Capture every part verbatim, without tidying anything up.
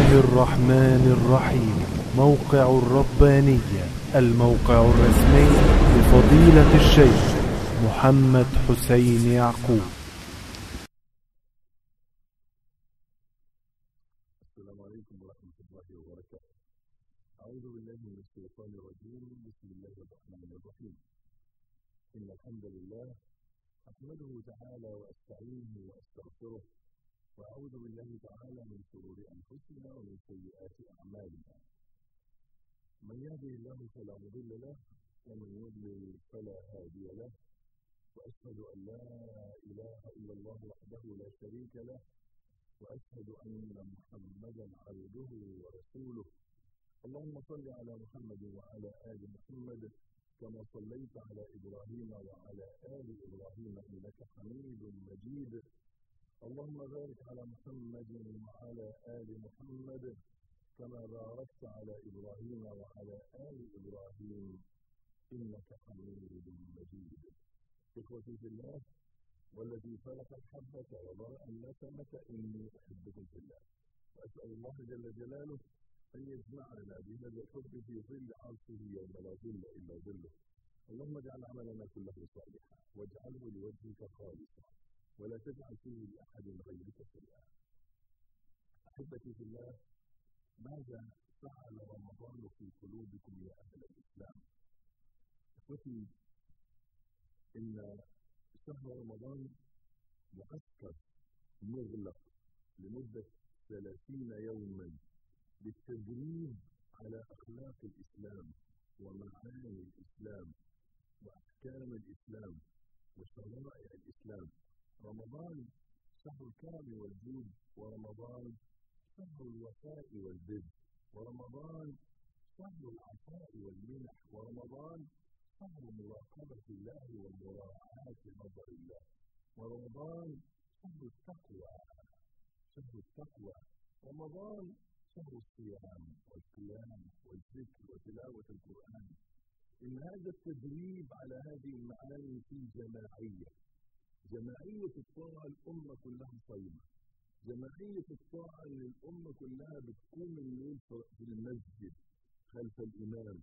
الله الرحمن الرحيم. موقع الربانية، الموقع الرسمي لفضيلة الشيخ محمد حسين يعقوب. السلام عليكم ورحمة الله وبركاته. أعوذ بالله من الشيطان الرجيم. بسم الله الرحمن الرحيم. إن الحمد لله أحمده تعالى وأستعينه وأستغفره، وأعوذ بالله تعالى من شرور أنفسنا ومن سيئات أعمالنا. من يهده الله فلا مضل له، ومن يضلل فلا هادي له، وأشهد أن لا إله إلا الله وحده لا شريك له، وأشهد أن محمدا عبده ورسوله. اللهم صل على محمد وعلى آل محمد كما صليت على إبراهيم وعلى آل إبراهيم إنك حميد مجيد. اللهم بارك على محمد وعلى آل محمد كما باركت على إبراهيم وعلى آل إبراهيم إنك حميد مجيد. إخوتي في الله، والذي خلق الحبة وبرأ النسمة إني أحبكم في الله، وأسأل الله جل جلاله أن يجمعنا بهذا الحب في ظل عرشه يوم لا ظل إلا ظله. اللهم اجعل عملنا كله صالحا، واجعله لوجهك خالصا، ولا تجعل فيه لأحد غيرك شيئا. أحبتي في الله، ماذا فعل رمضان في قلوبكم يا أهل الإسلام؟ إخوتي، إن شهر رمضان معسكر مغلق لمدة ثلاثين يوما للتدريب على أخلاق الإسلام ومعاني الإسلام وأحكام الإسلام وشرائع الإسلام. رمضان شهر الكرم والجود، ورمضان شهر الوفاء والبر، ورمضان شهر العطاء والمنح، ورمضان شهر مراقبة الله ومراعاة نظر الله، ورمضان شهر التقوى شهر التقوى رمضان شهر الصيام والقيام والذكر وتلاوة القرآن. إن هذا التدريب على هذه المعاني في جماعية جماعية الطاعة. الأمة كلها صايمة، جماعية الطاعة أن الأمة كلها بتقوم الليل في المسجد خلف الإمام،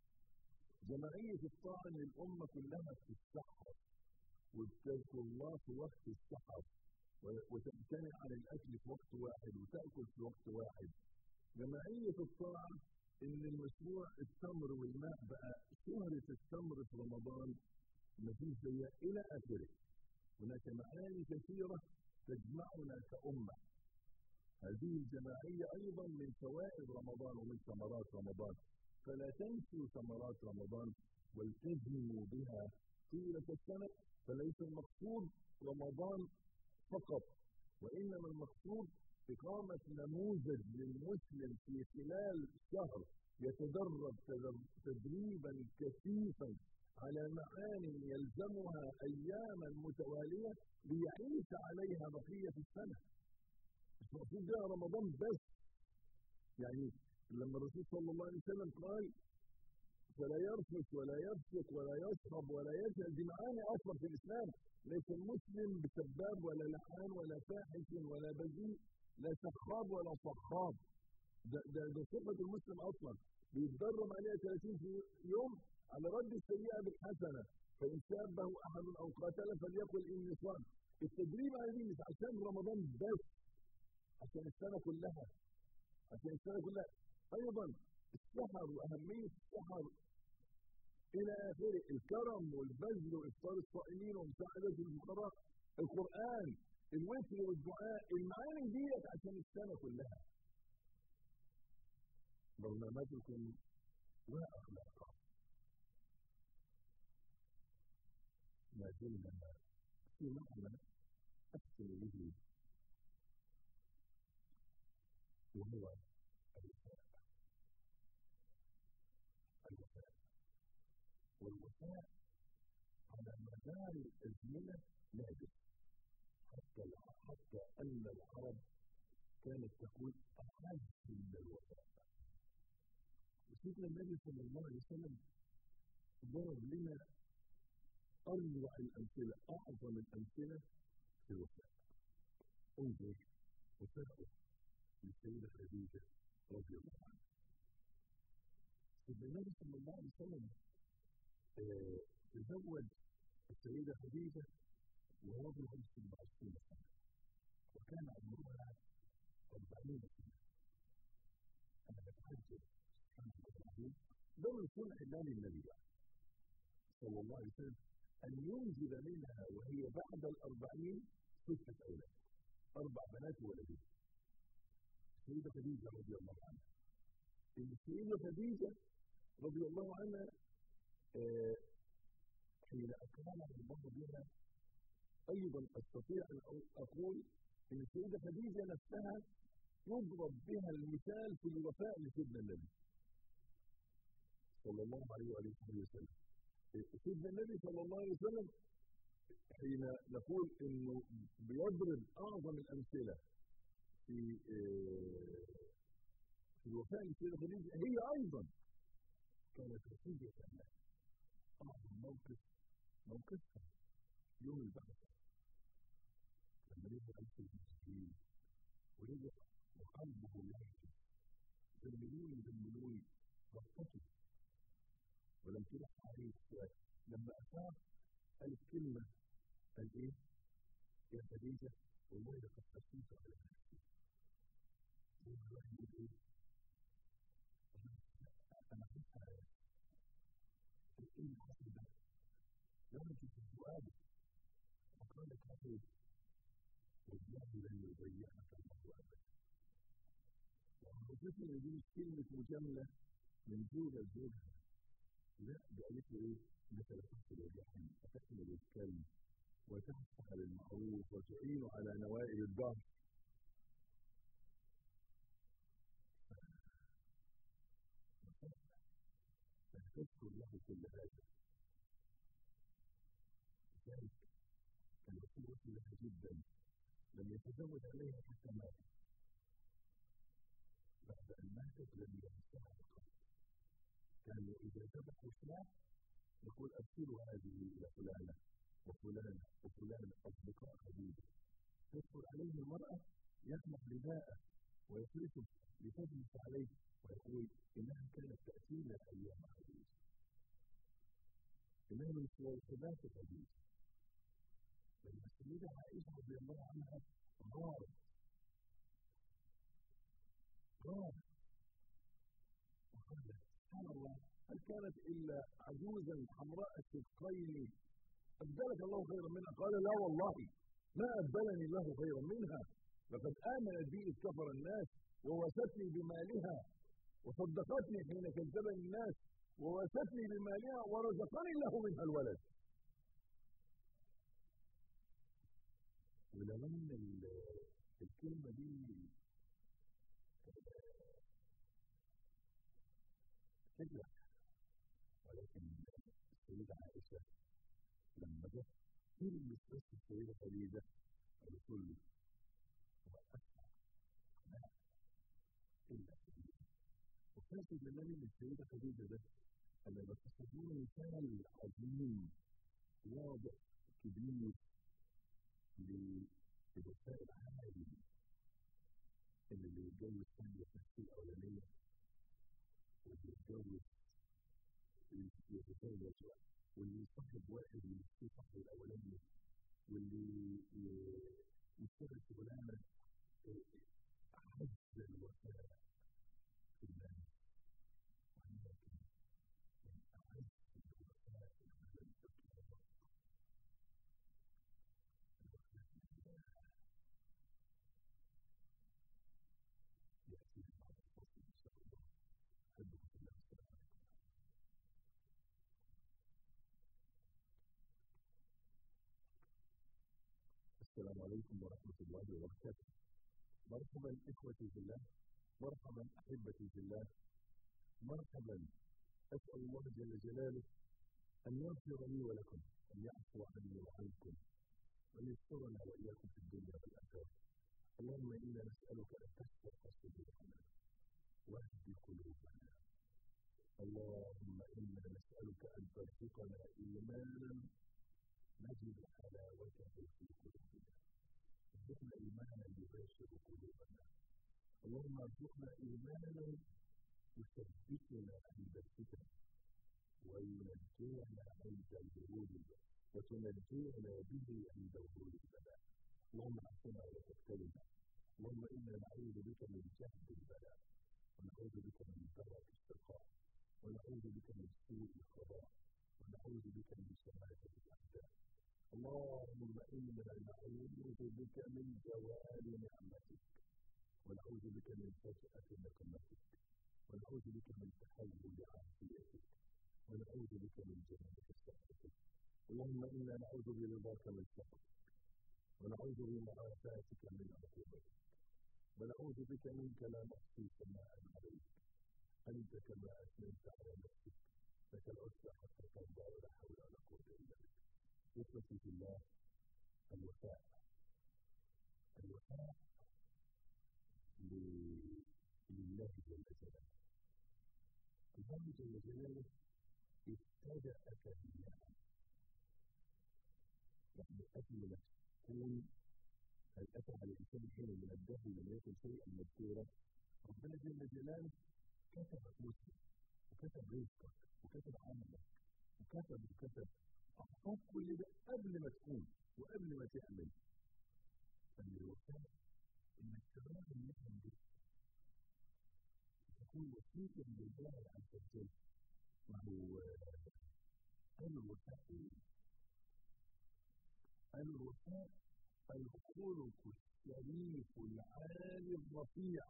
جماعية الطاعة أن الأمة كلها بتتسحر وتذكر الله في وقت السحر، وتمتنع عن الأكل في وقت واحد وتأكل في وقت واحد. جماعية الطاعة إن المشروع التمر والماء بقى شهرة التمر في رمضان مفيش زيها إلى آخره. هناك معاني كثيرة تجمعنا كأمة. هذه الجماعية أيضا من فوائد رمضان ومن ثمرات رمضان، فلا تنسوا ثمرات رمضان والتزموا بها طيلة السنة. فليس المقصود رمضان فقط، وإنما المقصود إقامة نموذج للمسلم في خلال شهر يتدرب تدريبا كثيفا على معاني يلزمها أياما متوالية ليعيش عليها بقية السنة. مش مقصود بها رمضان بس. يعني لما الرسول صلى الله عليه وسلم قال فلا يرفث ولا يفسق ولا يصخب ولا يجهل، دي معاني أصلا في الإسلام. ليس المسلم بسباب ولا لحان ولا فاحش ولا بذيء، لا سخاب ولا صخاب. ده, ده, ده صفة المسلم أصلا، بيتدرب عليها ثلاثين يوم على رد السيئة بالحسنة، فإن شابه أحد أو قاتل فليقل إني صائم. التدريب على دي مش عشان رمضان بس، عشان السنة كلها، عشان السنة كلها. أيضا السحر وأهمية السحر إلى آخره، الكرم والبذل وإفطار الصائمين ومساعدة الفقراء، القرآن، الوتر والدعاء، المعاني ديت عشان السنة كلها. برنامجكم وأخلاقا. ما زلنا في معنى أحسن به، وهو الوفاء. الوفاء والوفاء على مدار الأزمنة نادر، حتى حتى أن العرب كانت تقول أحد من الوفاء. سيدنا النبي صلى الله عليه وسلم ضرب لنا أروع الأمثلة، أعظم الأمثلة في الوفاء. انظر وفاءه للسيدة خديجة الله عليه وسلم تزوج السيدة خديجة وهو ابن خمسة وعشرين سنة، وكان عمرها أربعين سنة. أنا بتعجب سبحان الله العظيم، ده من صنع الله للنبي صلى الله عليه وسلم أن ينزل منها وهي بعد الأربعين ستة أولاد، أربع بنات وولدين. السيدة خديجة رضي الله عنها، السيدة خديجة رضي الله عنها آه حين أكرمها الله بها أيضا أستطيع أن أقول إن السيدة خديجة نفسها يضرب بها المثال في الوفاء لسيدنا النبي صلى الله عليه وآله وسلم. سيدنا النبي صلى الله عليه وسلم حين نقول إنه بيضرب أعظم الأمثلة في في الوفاء لسيدنا خديجة، هي أيضا كانت خديجة كمان أعظم موقف موقفها يوم البعثة لما رجع ألف المسلمين ورجع وقلبه يهجم دملوني دملوني ضغطته ولم تلح عليه السؤال. لما أفاق قال الكلمة، قال إيه؟ يا خديجة والله لقد خشيت على نفسي. والله يقول إيه؟ أنا خفت على نفسي. إيه اللي حصل ده؟ لما في السؤال وقال كافر والله لن يضيعك الله أبدا. وخصوصا إن دي مش كلمة مجاملة من زوجة لزوجها، لا ده قالت له إيه؟ إنك لا تقتل الرحم وتحمل الكلم وتفتح للمعروف وتعين على نوائب الدهر. فتذكر له كل هذا. لذلك كان يقول لها جدا لم يتزوج عليها حتى مات. بعد أن ماتت لم يمسها فقط. كانوا إذا ذبحوا شاة يقول أرسلوا هذه إلى فلانة وفلانة وفلانة أصدقاء خديجة. تدخل عليه المرأة يخلق رداءه ويفرشه لتجلس عليه ويقول إنها كانت تأتينا أيام خديجة، إنها من صواصبات خديجة. لما السيدة عائشة رضي الله عنها غارت غارت وقالت سبحان الله هل كانت إلا عجوزا حمراء الشقين أبدلك الله خيرا منها؟ قال لا والله ما أبدلني الله خيرا منها، لقد آمنت بي إذ كفر الناس ووستني بمالها وصدقتني حين كذبني الناس ووستني بمالها ورزقني الله منها الولد. ولو ان الكلمه دي تجرح، ولكن السيده عائشه لما جت كلمه بس السيده خديجه قالت له واسمع لا الا خديجه. وكانت لله من السيده خديجه ده انا بتصور مثال عظيم واضح كبير للوفاء العالي اللي يتجوز ثانية نفسه الأولانية واللي يتجوز يتزوج واللي يصاحب واحد يمسكيه صاحبه الأولاني واللي يشتغل شغلانة حج الوفاء في الله. ولكن من أعز الوفاء على الإطلاق يأتي بعد الفصل إن شاء الله. أحبكم في الله. السلام عليكم. السلام عليكم ورحمة الله وبركاته. مرحبا إخوتي في الله، مرحبا أحبتي في الله، مرحبا. أسأل الله جل جلاله أن يغفر لي ولكم، أن يعفو عني وعنكم، وأن يسترنا وإياكم في الدنيا والآخرة. اللهم إنا نسألك أن تفتح صدورنا واهدي قلوبنا. اللهم إنا نسألك أن ترزقنا إيمانا نجد حلاوته في قلوبنا، ارزقنا إيمانا يباشر قلوبنا. اللهم ارزقنا إيمانا يثبتنا عند الفتن وينجينا عند الورود وتنجينا به عند ورود البلاء. اللهم اعطنا ولا تبتلنا. اللهم انا نعوذ بك من جهد البلاء، ونعوذ بك من درك الشقاء، ونعوذ بك من سوء القضاء، ونعوذ بك من شماتة الاعداء. اللهم انا نعوذ بك من زوال نعمتك، ونعوذ بك من فجأة نقمتك، ونعوذ بك من تحول عافيتك، ونعوذ بك من جنة سخطك. اللهم انا نعوذ برضاك من سخطك، ونعوذ بمعافاتك من عقوبتك، ونعوذ بك منك لا نحصي ثناء عليك، انت كما اثنيت على نفسك، لك العزى حتى ترضى، ولا حول ولا قوه الا بك. اخوتي في الله، الوفاء الوفاء لله جل جلاله. الله جل جلاله ابتدأك بالنعم، يعني قبل ما تكون هل أتى على الإنسان حين من الدهر لم يكن شيئا مذكورا. ربنا جل جلاله كتب مسلم، وكتب رزقك، وكتب عملك، وكتب وكتب أحفظ كل ده قبل ما تكون وقبل ما تعمل. فالوفاء إنك تراعي النعم دي، تكون وسيلة لله عز وجل. وهو الوفاء الوفاء الخلق الشريف العالي الرفيع،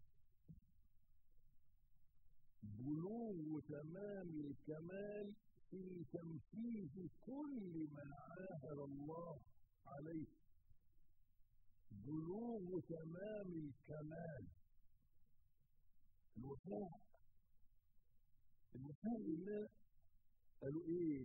بلوغ تمام الكمال في تنفيذ كل ما عاهد الله عليه، بلوغ تمام الكمال. الوفاء الوفاء لله قالوا ايه؟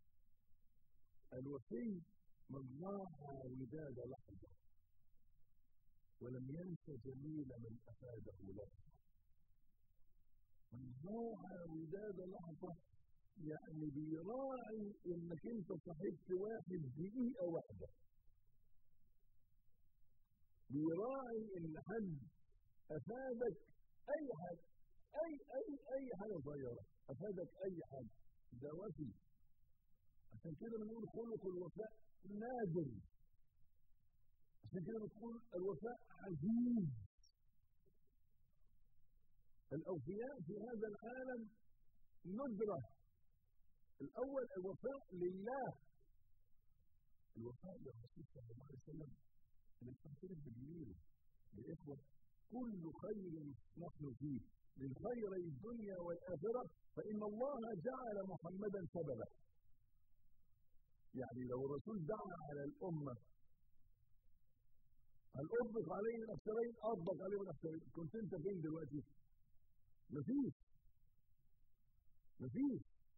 الوفي من ضاع وداد لحظه ولم ينس جميل من افاده لحظه. من ضاع وداد لحظه يعني بيراعي انك انت صاحبت واحد دقيقه واحده، بيراعي ان حد افادك اي حاجه، اي اي اي حاجه صغيره افادك اي حاجه، ده وفي. عشان كده بنقول خلق الوفاء نادر، عشان كده بنقول الوفاء عزيز. الاوفياء في هذا العالم ندره. الاول الوفاء لله، الوفاء للرسول صلى الله عليه وسلم. انك تعترف بجميله بالاخوه، كل خير نحن فيه من خيري الدنيا والاخره فان الله جعل محمدا سببا. يعني لو الرسول دعا على الامه هل اطبق عليه الاخسرين؟ اطبق عليه الاخسرين. كنت انت فين دلوقتي؟ مفيش مفيش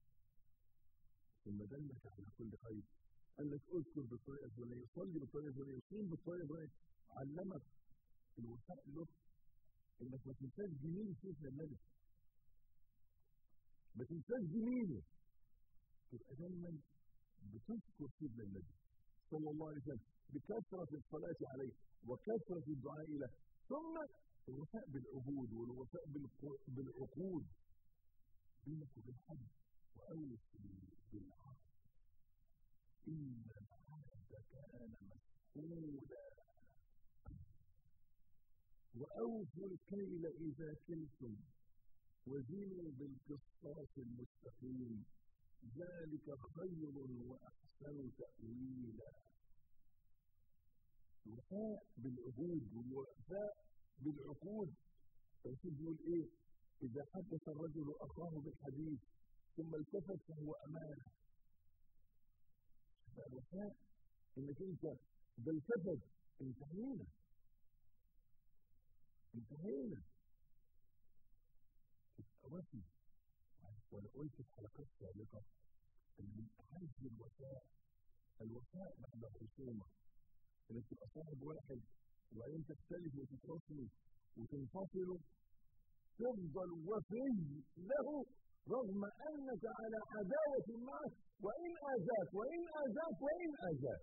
ثم دلك على كل خير، قال لك اذكر بالطريقه الفلانيه، صلي بالطريقه الفلانيه، صوم بالطريقه الفلانيه. علمك الوفاء له انك ما تنساش جميل سيدنا النبي، ما تنساش جميله، تبقى دايما بتذكر سيدنا النبي صلى الله عليه وسلم بكثره الصلاه عليه وكثره الدعاء له. ثم الوفاء بالعهود والوفاء بالعقود بينك وبين حد، واوفي بالعهد ان العهد كان مسؤولا، واوفوا الكيل اذا كلتم وزنوا بالقسطاس المستقيم ذلك خير واحسن تاويلا. الوفاء بالعهود والوفاء بالعقود. الرسول بيقول ايه؟ اذا حدث الرجل اخاه بالحديث ثم التفت فهو امانه. الوفاء انك انت بالتفت انتهينا انتهينا وفي. وانا قلت في حلقات سابقه ان من اعز الوفاء الوفاء بعد الخصومه، انك تبقى صاحب واحد وبعدين تختلف وتتخاصموا وتنفصلوا، تفضل وفي له رغم انك على عداوه معه، وان اذاك وان اذاك وان اذاك.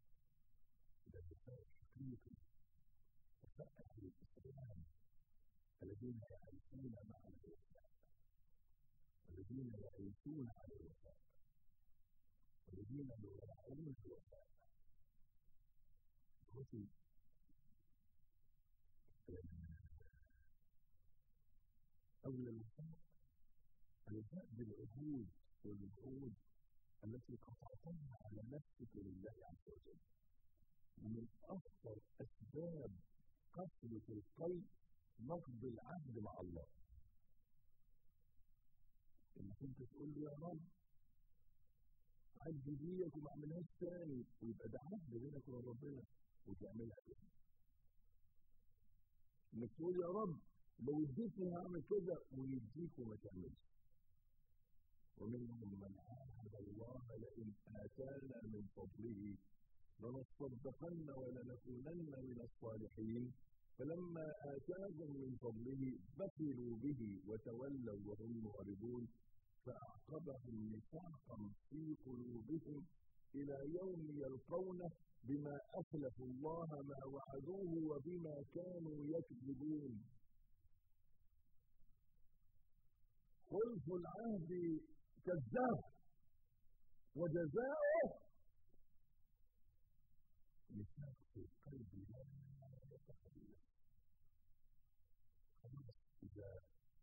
ده الوفاء الحقيقي، وفاء اهل الاسلام، الذين يعيشون مع الوفاء، الذين يعيشون على الوفاء، الذين يراعون الوفاء. مثل أولى الوفاء الوفاء بالعهود والوعود التي قطعتها على نفسك لله عز وجل. ومن أخطر أسباب قسوة القلب نقض العهد مع الله. إنك أنت تقول له يا رب عهد بيك وما اعملهاش تاني، ويبقى ده عهد بينك وبين ربنا وتعملها تاني. إنك تقول يا رب لو اديتني هعمل كده ويديك وما تعملش. ومنهم من عاهد الله لئن آتانا من فضله لنصدقن ولنكونن من الصالحين فلما آتاهم من فضله بخلوا به وتولوا وهم معرضون فأعقبهم نفاقا في قلوبهم إلى يوم يلقونه بما أخلفوا الله ما وعدوه وبما كانوا يكذبون. خلف العهد كذاب وجزاؤه نفاق في القلب لا يتحدث. إذا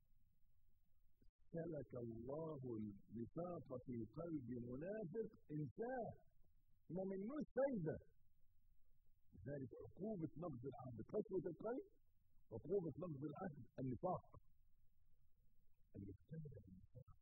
سلك الله النفاق في قلب منافق انساه ما منوش فايدة. لذلك عقوبة نقض العهد قسوة القلب، عقوبة نقض العهد النفاق. أن يجتمع النفاق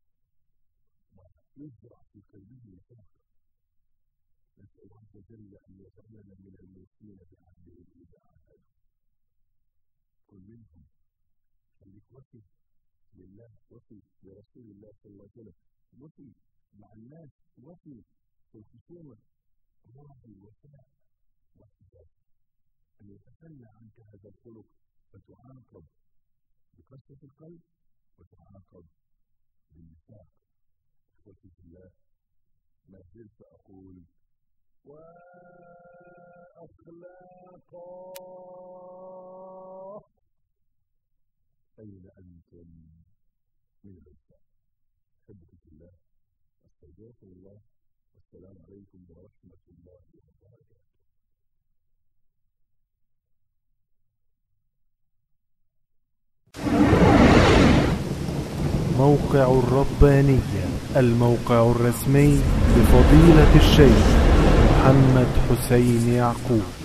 ويزرع في قلبه النفاق. نسأل الله عز وجل أن يجعلنا من الموفين بعهده إذا عاهدوا. كل منهم خليك وفي لله، وفي لرسول الله صلى الله عليه وسلم، وفي مع الناس، وفي في الخصومة. راعي الوفاء واحتجاج. أن يتخلى عنك هذا الخلق فتعاقب بقسوة القلب وتعاقب بالنفاق. اخوتي في الله، ما زلت اقول واخلاقا اين انتم من الوفاء؟ احبكم في الله، استودعكم الله، والسلام عليكم ورحمه الله وبركاته. موقع الربانية، الموقع الرسمي لفضيلة الشيخ محمد حسين يعقوب.